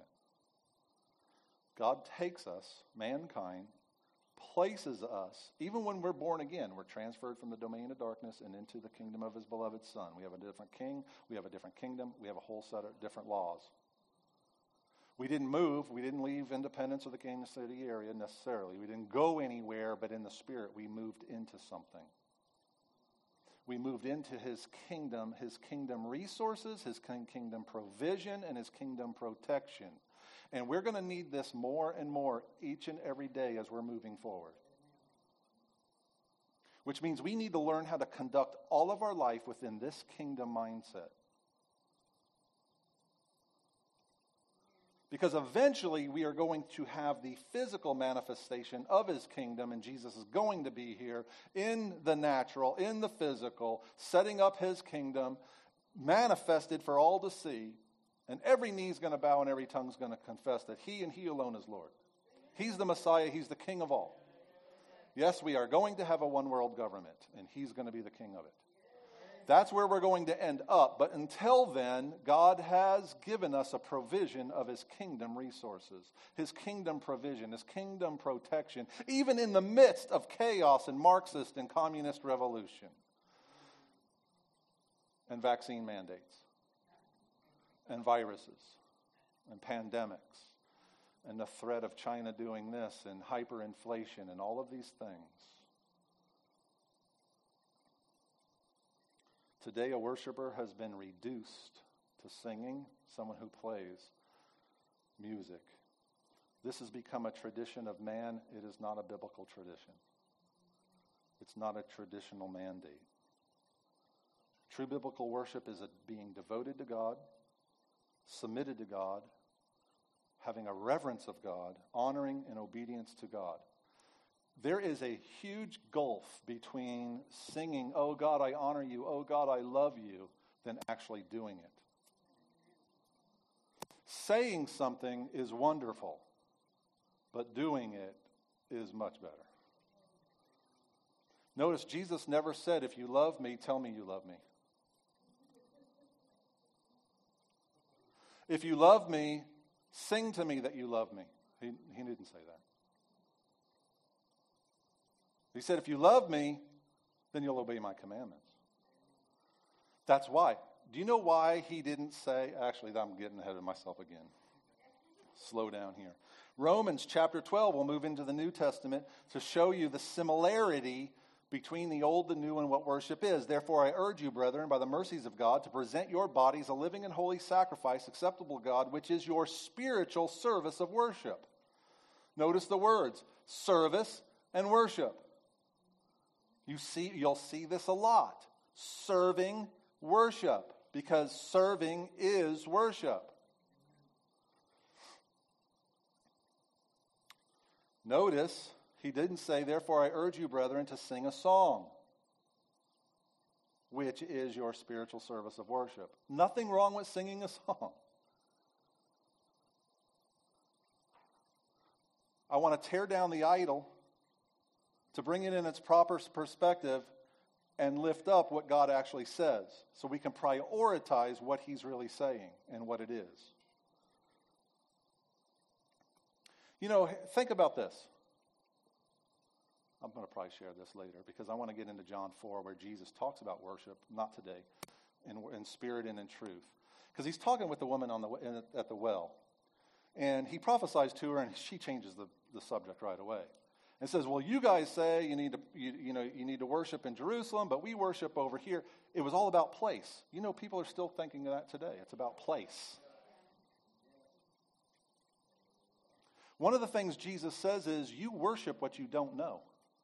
God takes us, mankind, places us, even when we're born again, we're transferred from the domain of darkness and into the kingdom of his beloved Son. We have a different king. We have a different kingdom. We have a whole set of different laws. We didn't move. We didn't leave Independence or the Kansas City area necessarily. We didn't go anywhere, but in the Spirit, we moved into something. We moved into his kingdom resources, his kingdom provision, and his kingdom protection. And we're going to need this more and more each and every day as we're moving forward. Which means we need to learn how to conduct all of our life within this kingdom mindset. Because eventually we are going to have the physical manifestation of his kingdom, and Jesus is going to be here in the natural, in the physical, setting up his kingdom, manifested for all to see. And every knee is going to bow and every tongue is going to confess that he and he alone is Lord. He's the Messiah. He's the King of all. Yes, we are going to have a one world government, and he's going to be the king of it. That's where we're going to end up. But until then, God has given us a provision of his kingdom resources, his kingdom provision, his kingdom protection, even in the midst of chaos and Marxist and communist revolution and vaccine mandates and viruses and pandemics and the threat of China doing this and hyperinflation and all of these things. Today, a worshiper has been reduced to singing, someone who plays music. This has become a tradition of man. It is not a biblical tradition. It's not a traditional mandate. True biblical worship is being devoted to God, submitted to God, having a reverence of God, honoring and obedience to God. There is a huge gulf between singing, "Oh God, I honor you, oh God, I love you," than actually doing it. Saying something is wonderful, but doing it is much better. Notice Jesus never said, "If you love me, tell me you love me." "If you love me, sing to me that you love me." He didn't say that. He said, "If you love me, then you'll obey my commandments." That's why. Do you know why he didn't say, actually, I'm getting ahead of myself again. Slow down here. Romans chapter 12, we'll move into the New Testament to show you the similarity between the old and new and what worship is. "Therefore, I urge you, brethren, by the mercies of God, to present your bodies a living and holy sacrifice, acceptable to God, which is your spiritual service of worship." Notice the words, service and worship. You'll see this a lot. Serving worship, because serving is worship. Notice, he didn't say, "Therefore I urge you, brethren, to sing a song, which is your spiritual service of worship." Nothing wrong with singing a song. I want to tear down the idol to bring it in its proper perspective and lift up what God actually says, so we can prioritize what he's really saying and what it is. Think about this. I'm going to probably share this later because I want to get into John 4 where Jesus talks about worship, not today, in spirit and in truth. Because he's talking with the woman at the well. And he prophesies to her and she changes the subject right away. And says, "Well, you guys say you need to worship in Jerusalem, but we worship over here." It was all about place. People are still thinking of that today. It's about place. One of the things Jesus says is, you worship what you don't know.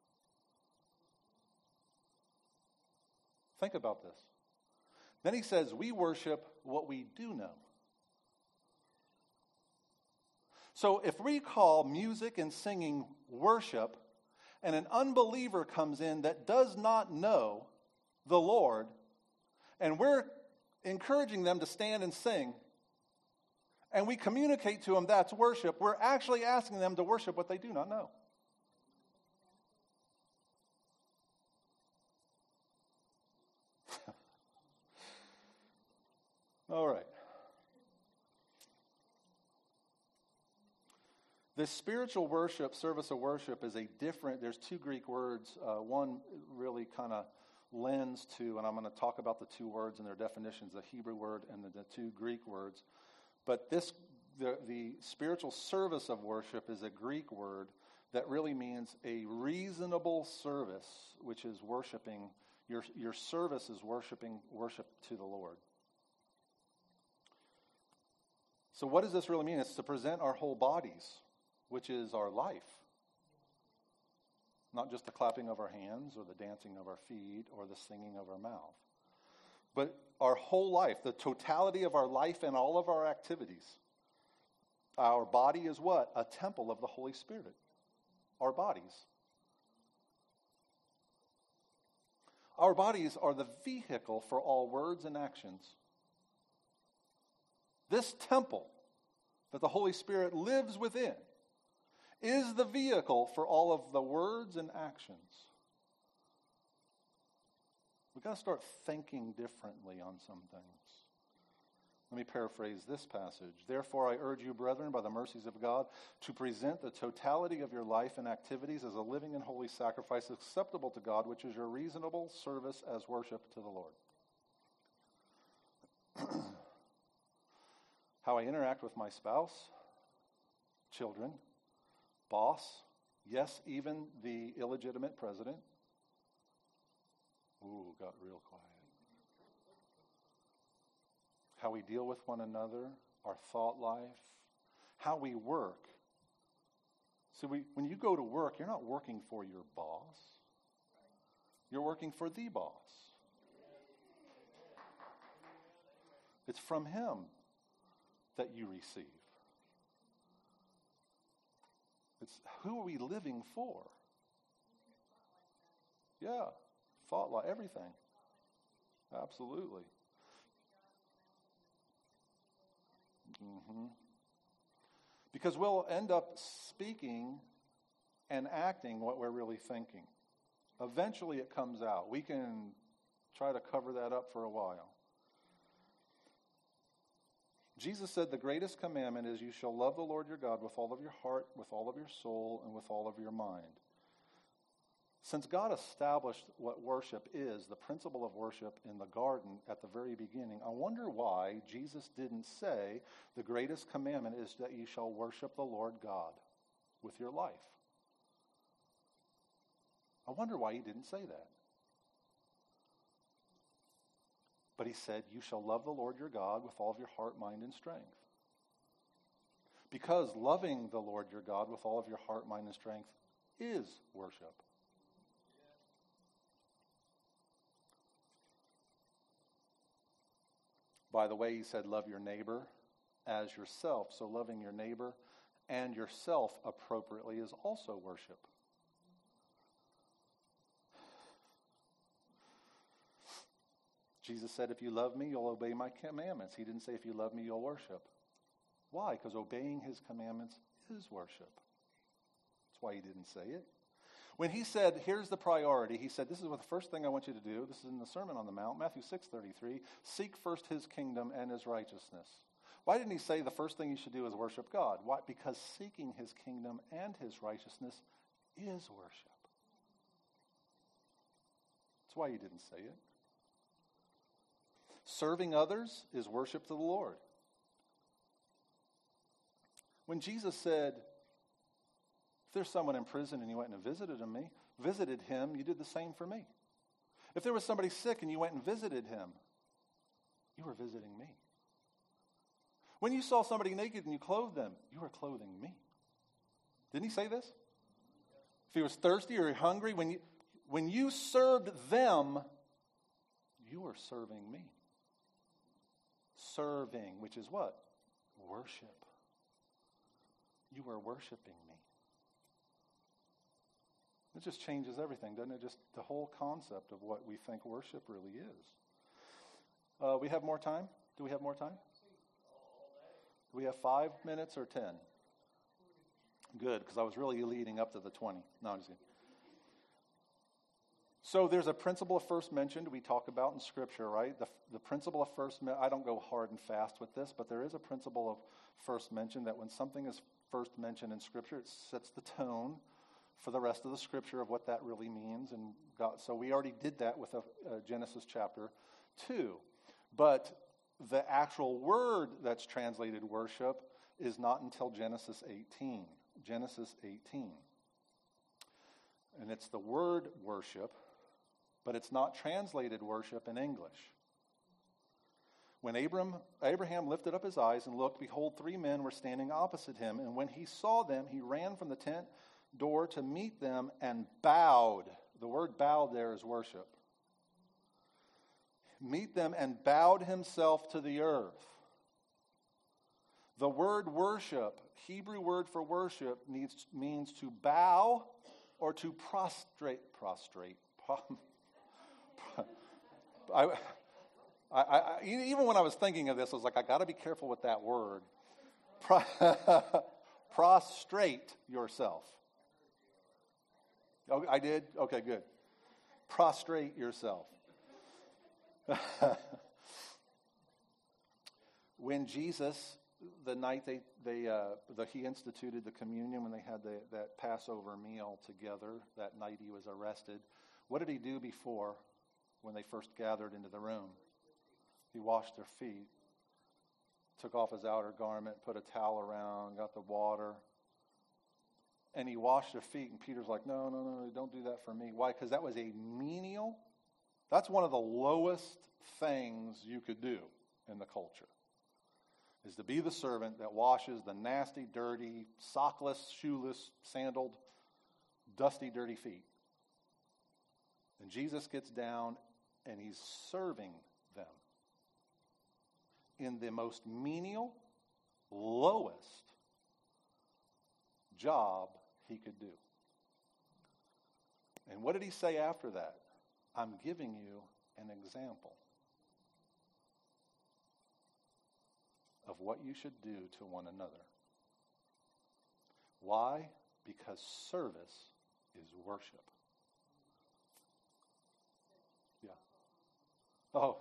Think about this. Then he says, we worship what we do know. So if we call music and singing worship, and an unbeliever comes in that does not know the Lord, and we're encouraging them to stand and sing, and we communicate to them that's worship, we're actually asking them to worship what they do not know. All right. This spiritual worship, service of worship, is there's two Greek words. One really kind of lends to, and I'm going to talk about the two words and their definitions, the Hebrew word and the two Greek words. But the spiritual service of worship is a Greek word that really means a reasonable service, which is worshiping. Your service is worship to the Lord. So what does this really mean? It's to present our whole bodies, which is our life. Not just the clapping of our hands or the dancing of our feet or the singing of our mouth. But our whole life, the totality of our life and all of our activities. Our body is what? A temple of the Holy Spirit. Our bodies. Our bodies are the vehicle for all words and actions. This temple that the Holy Spirit lives within is the vehicle for all of the words and actions. We've got to start thinking differently on some things. Let me paraphrase this passage. Therefore, I urge you, brethren, by the mercies of God, to present the totality of your life and activities as a living and holy sacrifice acceptable to God, which is your reasonable service as worship to the Lord. How I interact with my spouse, children, boss, yes, even the illegitimate president. Ooh, got real quiet. How we deal with one another, our thought life, how we work. So when you go to work, you're not working for your boss. You're working for the boss. It's from him that you receive. It's who are we living for? Yeah, thought life, everything. Absolutely. hmm Because we'll end up speaking and acting what we're really thinking. Eventually it comes out. We can try to cover that up for a while. Jesus said the greatest commandment is you shall love the Lord your God with all of your heart, with all of your soul, and with all of your mind. Since God established what worship is, the principle of worship in the garden at the very beginning, I wonder why Jesus didn't say the greatest commandment is that you shall worship the Lord God with your life. I wonder why he didn't say that. But he said, you shall love the Lord your God with all of your heart, mind, and strength. Because loving the Lord your God with all of your heart, mind, and strength is worship. By the way, he said, love your neighbor as yourself. So loving your neighbor and yourself appropriately is also worship. Jesus said, if you love me, you'll obey my commandments. He didn't say, if you love me, you'll worship. Why? Because obeying his commandments is worship. That's why he didn't say it. When he said, here's the priority, he said, this is what the first thing I want you to do. This is in the Sermon on the Mount, Matthew 6:33. Seek first his kingdom and his righteousness. Why didn't he say the first thing you should do is worship God? Why? Because seeking his kingdom and his righteousness is worship. That's why he didn't say it. Serving others is worship to the Lord. When Jesus said, if there's someone in prison and you went and visited him, you did the same for me. If there was somebody sick and you went and visited him, you were visiting me. When you saw somebody naked and you clothed them, you were clothing me. Didn't he say this? If he was thirsty or hungry, when you served them, you were serving me. Serving, which is what? Worship. You were worshiping me. It just changes everything, doesn't it? Just the whole concept of what we think worship really is. We have more time? Do we have more time? Do we have 5 minutes or 10? Good, because I was really leading up to the 20. No, I'm just kidding. So there's a principle of first mentioned we talk about in Scripture, right? The principle of first I don't go hard and fast with this, but there is a principle of first mention that when something is first mentioned in Scripture, it sets the tone for the rest of the Scripture of what that really means. And God, so we already did that with Genesis chapter 2. But the actual word that's translated worship is not until Genesis 18. Genesis 18. And it's the word worship, but it's not translated worship in English. When Abraham lifted up his eyes and looked, behold, 3 men were standing opposite him. And when he saw them, he ran from the tent door to meet them and bowed. The word bowed there is worship. Meet them and bowed himself to the earth. The word worship, Hebrew word for worship, means to bow or to prostrate. Even when I was thinking of this, I was like, I got to be careful with that word. Prostrate yourself. Oh, I did? Okay, good. Prostrate yourself. When Jesus, the night he instituted the communion, when they had that Passover meal together, that night he was arrested, what did he do before when they first gathered into the room? He washed their feet, took off his outer garment, put a towel around, got the water, and he washed their feet. And Peter's like, no, don't do that for me. Why? Because that was a menial. That's one of the lowest things you could do in the culture, is to be the servant that washes the nasty, dirty, sockless, shoeless, sandaled, dusty, dirty feet. And Jesus gets down and he's serving them in the most menial, lowest job he could do. And what did he say after that? I'm giving you an example of what you should do to one another. Why? Because service is worship. Yeah. Oh.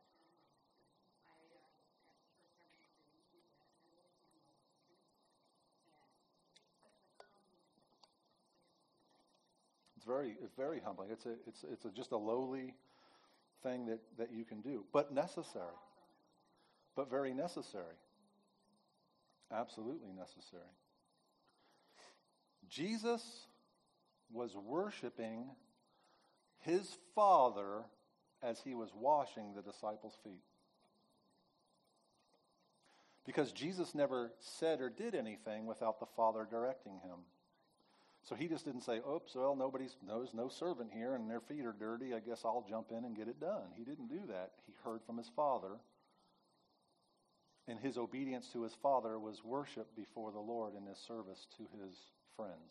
It's very humbling. It's just a lowly thing that you can do, but necessary. But very necessary. Absolutely necessary. Jesus was worshiping his Father as he was washing the disciples' feet. Because Jesus never said or did anything without the Father directing him. So he just didn't say, oops, well, there's no servant here and their feet are dirty. I guess I'll jump in and get it done. He didn't do that. He heard from his Father. And his obedience to his Father was worship before the Lord in his service to his friends.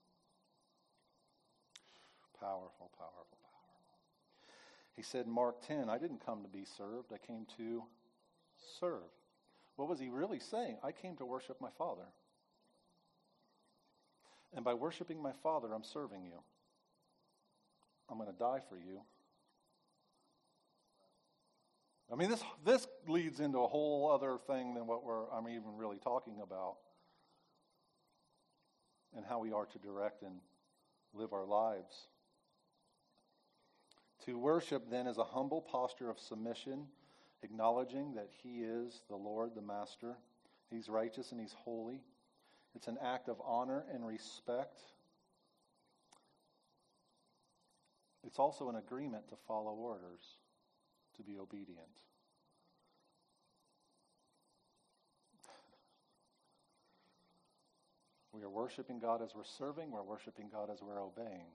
Powerful, powerful, powerful. He said in Mark 10, I didn't come to be served. I came to serve. What was he really saying? I came to worship my Father. And by worshiping my Father, I'm serving you. I'm going to die for you. I mean, this leads into a whole other thing than what I'm even really talking about, and how we are to direct and live our lives. To worship, then, is a humble posture of submission, acknowledging that he is the Lord, the Master. He's righteous and he's holy. It's an act of honor and respect. It's also an agreement to follow orders, to be obedient. We are worshiping God as we're serving. We're worshiping God as we're obeying.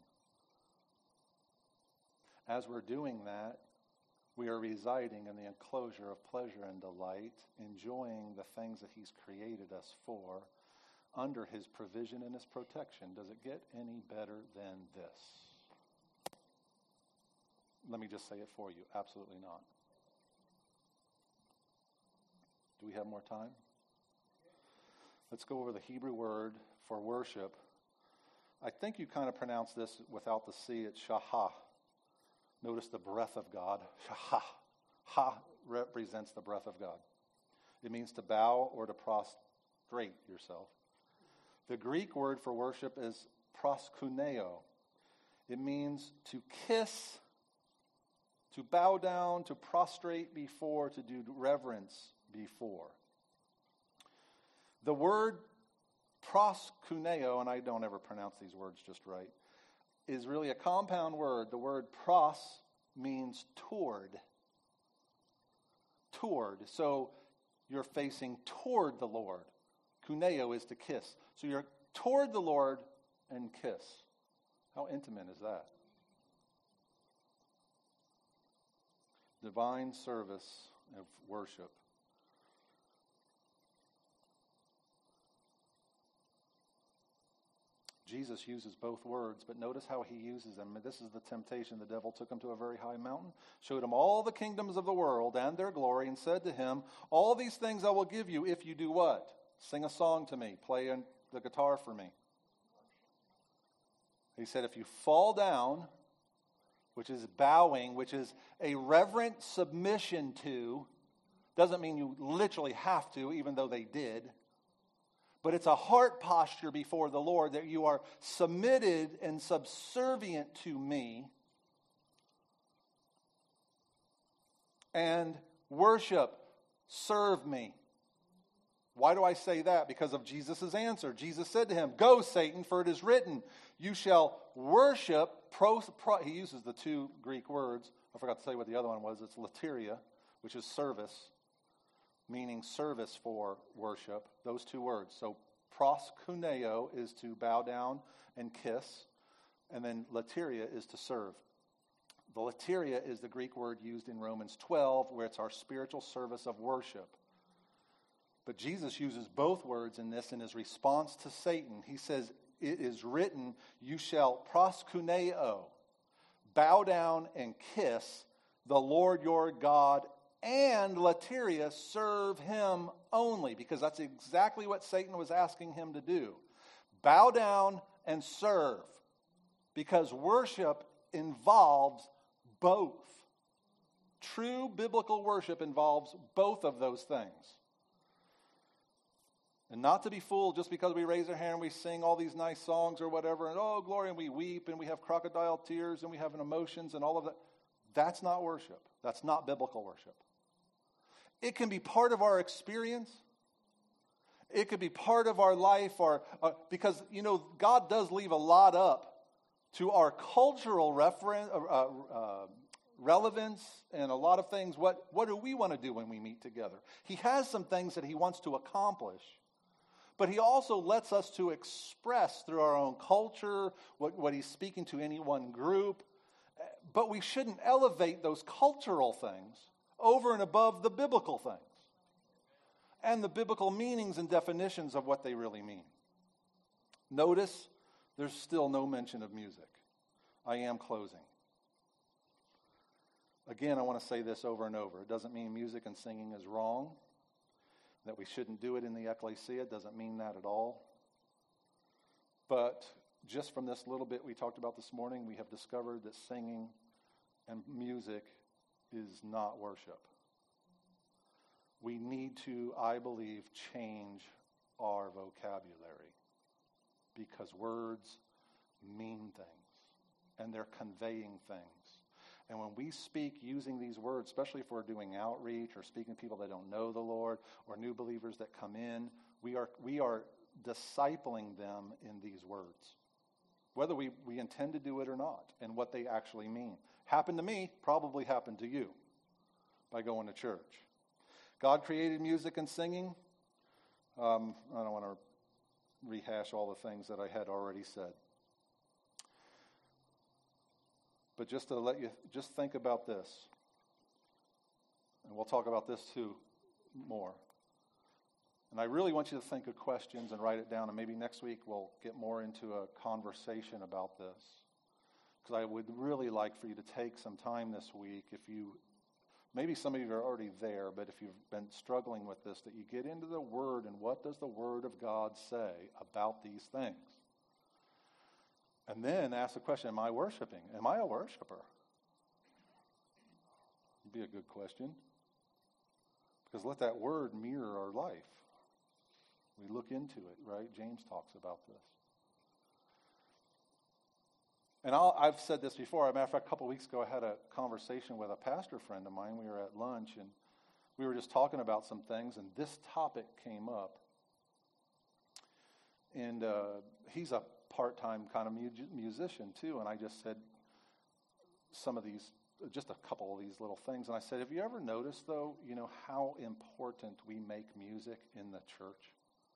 As we're doing that, we are residing in the enclosure of pleasure and delight, enjoying the things that he's created us for, under his provision and his protection. Does it get any better than this? Let me just say it for you. Absolutely not. Do we have more time? Let's go over the Hebrew word for worship. I think you kind of pronounce this without the C. It's shahah. Notice the breath of God. Shahah. Ha represents the breath of God. It means to bow or to prostrate yourself. The Greek word for worship is proskuneo. It means to kiss, to bow down, to prostrate before, to do reverence before. The word proskuneo, and I don't ever pronounce these words just right, is really a compound word. The word pros means toward. Toward. So you're facing toward the Lord. Kuneo is to kiss. So you're toward the Lord and kiss. How intimate is that? Divine service of worship. Jesus uses both words, but notice how he uses them. This is the temptation. The devil took him to a very high mountain, showed him all the kingdoms of the world and their glory, and said to him, all these things I will give you if you do what? Sing a song to me. Play the guitar for me. He said, if you fall down, which is bowing, which is a reverent submission to, doesn't mean you literally have to, even though they did. But it's a heart posture before the Lord that you are submitted and subservient to me. And worship, serve me. Why do I say that? Because of Jesus' answer. Jesus said to him, go, Satan, for it is written, you shall worship. He uses the two Greek words. I forgot to tell you what the other one was. It's lateria, which is service, meaning service for worship. Those two words. So proskuneo is to bow down and kiss, and then lateria is to serve. The lateria is the Greek word used in Romans 12, where it's our spiritual service of worship. But Jesus uses both words in this in his response to Satan. He says, it is written, you shall proskuneo. bow down and kiss the Lord your God, and Lateria serve him only, because that's exactly what Satan was asking him to do. Bow down and serve, because worship involves both. True biblical worship involves both of those things. And not to be fooled just because we raise our hand and we sing all these nice songs or whatever, and oh, glory, and we weep and we have crocodile tears and we have emotions and all of that. That's not worship. That's not biblical worship. It can be part of our experience. It could be part of our life, because, God does leave a lot up to our cultural relevance and a lot of things. What do we want to do when we meet together? He has some things that he wants to accomplish, but he also lets us to express through our own culture what he's speaking to any one group. But we shouldn't elevate those cultural things over and above the biblical things and the biblical meanings and definitions of what they really mean. Notice there's still no mention of music. I am closing. Again, I want to say this over and over. It doesn't mean music and singing is wrong, that we shouldn't do it in the ecclesia. It doesn't mean that at all. But just from this little bit we talked about this morning, we have discovered that singing and music is not worship. We need to, I believe, change our vocabulary, because words mean things and they're conveying things. And when we speak using these words, especially if we're doing outreach or speaking to people that don't know the Lord or new believers that come in, we are discipling them in these words, whether we intend to do it or not, and what they actually mean. Happened to me, probably happened to you by going to church. God created music and singing. I don't want to rehash all the things that I had already said. But just to let you, just think about this. And we'll talk about this too more. And I really want you to think of questions and write it down. And maybe next week we'll get more into a conversation about this. Because I would really like for you to take some time this week, maybe some of you are already there, but if you've been struggling with this, that you get into the Word and what does the Word of God say about these things? And then ask the question, am I worshiping? Am I a worshiper? Would be a good question. Because let that word mirror our life. We look into it, right? James talks about this. And I've said this before. As a matter of fact, a couple of weeks ago, I had a conversation with a pastor friend of mine. We were at lunch, and we were just talking about some things, and this topic came up. And he's a part-time kind of musician, too. And I just said just a couple of these little things. And I said, have you ever noticed, though, how important we make music in the church?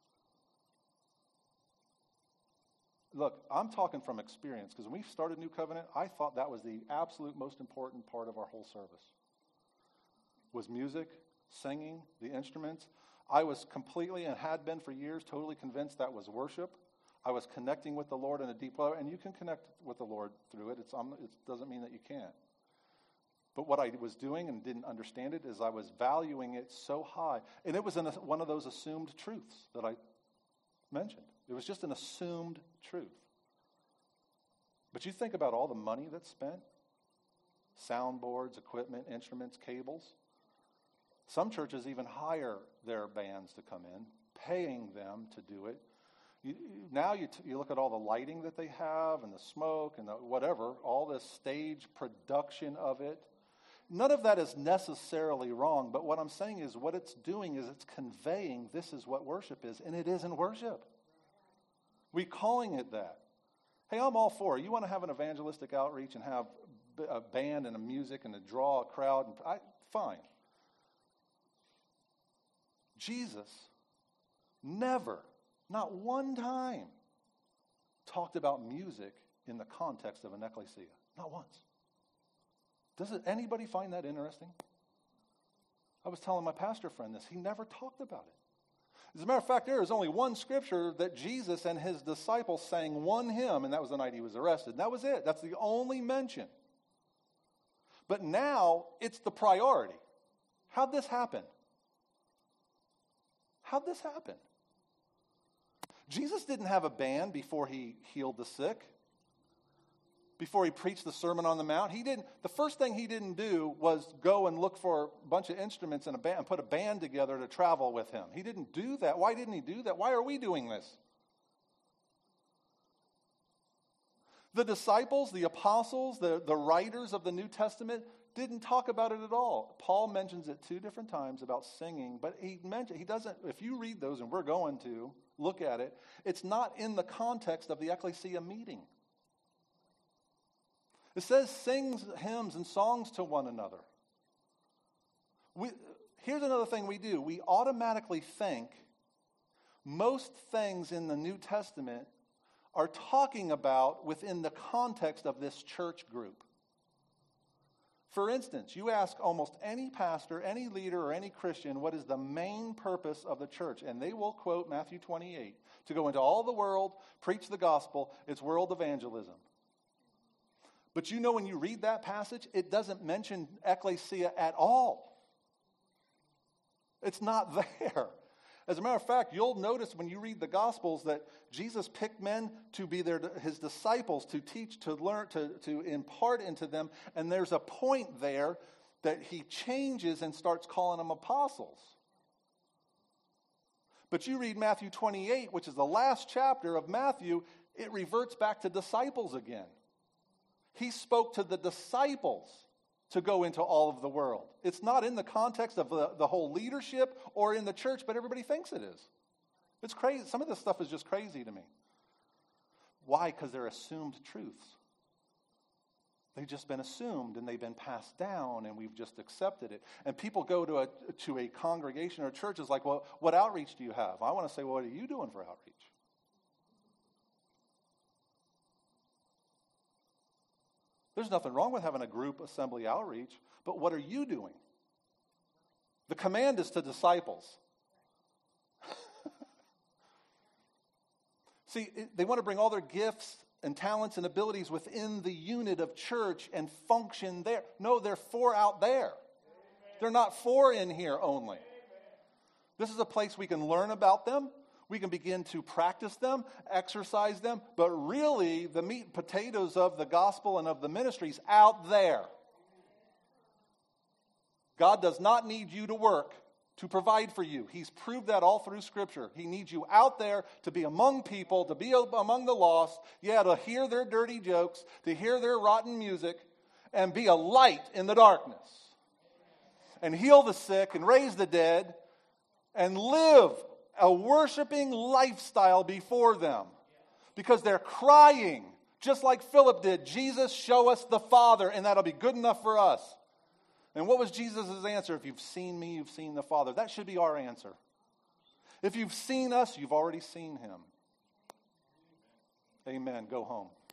Look, I'm talking from experience, because when we started New Covenant, I thought that was the absolute most important part of our whole service. Was music, singing, the instruments. I was completely, and had been for years, totally convinced that was worship. I was connecting with the Lord in a deep way, and you can connect with the Lord through it. It doesn't mean that you can't. But what I was doing and didn't understand it is I was valuing it so high. And it was one of those assumed truths that I mentioned. It was just an assumed truth. But you think about all the money that's spent. Soundboards, equipment, instruments, cables. Some churches even hire their bands to come in, paying them to do it. Now you look at all the lighting that they have and the smoke and the whatever, all this stage production of it. None of that is necessarily wrong, but what I'm saying is what it's doing is it's conveying this is what worship is, and it isn't worship. We're calling it that. Hey, I'm all for it. You want to have an evangelistic outreach and have a band and a music and to draw a crowd, fine. Jesus never, not one time, talked about music in the context of an ecclesia. Not once. Does anybody find that interesting? I was telling my pastor friend this. He never talked about it. As a matter of fact, there is only one scripture that Jesus and his disciples sang one hymn, and that was the night he was arrested. And that was it. That's the only mention. But now it's the priority. How'd this happen? How'd this happen? Jesus didn't have a band before he healed the sick. Before he preached the Sermon on the Mount. The first thing he didn't do was go and look for a bunch of instruments and put a band together to travel with him. He didn't do that. Why didn't he do that? Why are we doing this? The disciples, the apostles, the writers of the New Testament didn't talk about it at all. Paul mentions it 2 different times about singing, but he doesn't, if you read those, and we're going to look at it, it's not in the context of the ecclesia meeting. It says sing hymns and songs to one another. Here's another thing we do. We automatically think most things in the New Testament are talking about within the context of this church group. For instance, you ask almost any pastor, any leader, or any Christian, what is the main purpose of the church? And they will quote Matthew 28. To go into all the world, preach the gospel, it's world evangelism. But you know when you read that passage, it doesn't mention ecclesia at all. It's not there. As a matter of fact, you'll notice when you read the Gospels that Jesus picked men to be his disciples, to teach, to learn, to impart into them. And there's a point there that he changes and starts calling them apostles. But you read Matthew 28, which is the last chapter of Matthew, it reverts back to disciples again. He spoke to the disciples to go into all of the world. It's not in the context of the whole leadership or in the church, but everybody thinks it is. It's crazy. Some of this stuff is just crazy to me. Why? Because they're assumed truths. They've just been assumed and they've been passed down and we've just accepted it. And people go to a congregation or a church is like, well, what outreach do you have? I want to say, well, what are you doing for outreach? There's nothing wrong with having a group assembly outreach, but what are you doing? The command is to disciples. See, they want to bring all their gifts and talents and abilities within the unit of church and function there. No, they're for out there. They're not for in here only. This is a place we can learn about them. We can begin to practice them, exercise them, but really the meat and potatoes of the gospel and of the ministries out there. God does not need you to work to provide for you. He's proved that all through Scripture. He needs you out there to be among people, to be among the lost, to hear their dirty jokes, to hear their rotten music, and be a light in the darkness. And heal the sick and raise the dead and live a worshiping lifestyle before them because they're crying, just like Philip did. Jesus, show us the Father, and that'll be good enough for us. And what was Jesus' answer? If you've seen me, you've seen the Father. That should be our answer. If you've seen us, you've already seen him. Amen. Go home.